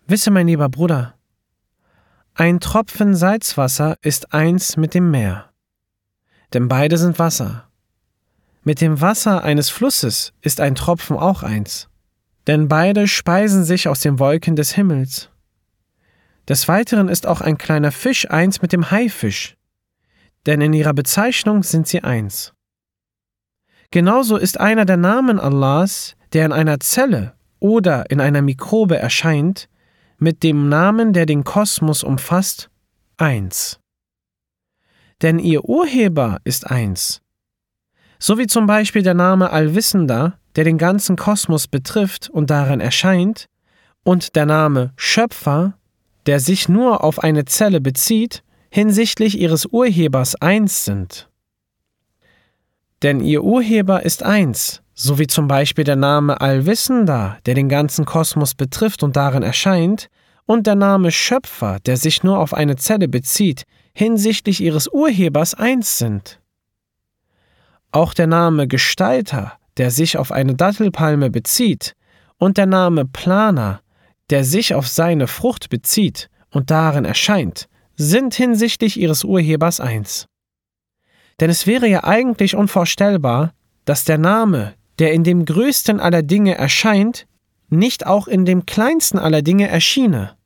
Wisse, mein lieber Bruder, ein Tropfen Salzwasser ist eins mit dem Meer, denn beide sind Wasser. Mit dem Wasser eines Flusses ist ein Tropfen auch eins, denn beide speisen sich aus den Wolken des Himmels. Des Weiteren ist auch ein kleiner Fisch eins mit dem Haifisch, denn in ihrer Bezeichnung sind sie eins. Genauso ist einer der Namen Allahs, der in einer Zelle oder in einer Mikrobe erscheint, mit dem Namen, der den Kosmos umfasst, eins. Denn ihr Urheber ist eins. So wie zum Beispiel der Name Allwissender, der den ganzen Kosmos betrifft und darin erscheint, und der Name Schöpfer, der sich nur auf eine Zelle bezieht, hinsichtlich ihres Urhebers eins sind. Denn ihr Urheber ist eins, so wie zum Beispiel der Name Allwissender, der den ganzen Kosmos betrifft und darin erscheint, und der Name Schöpfer, der sich nur auf eine Zelle bezieht, hinsichtlich ihres Urhebers eins sind. Auch der Name Gestalter, der sich auf eine Dattelpalme bezieht, und der Name Planer, der sich auf seine Frucht bezieht und darin erscheint, sind hinsichtlich ihres Urhebers eins. Denn es wäre ja eigentlich unvorstellbar, dass der Name, der in dem größten aller Dinge erscheint, nicht auch in dem kleinsten aller Dinge erschiene.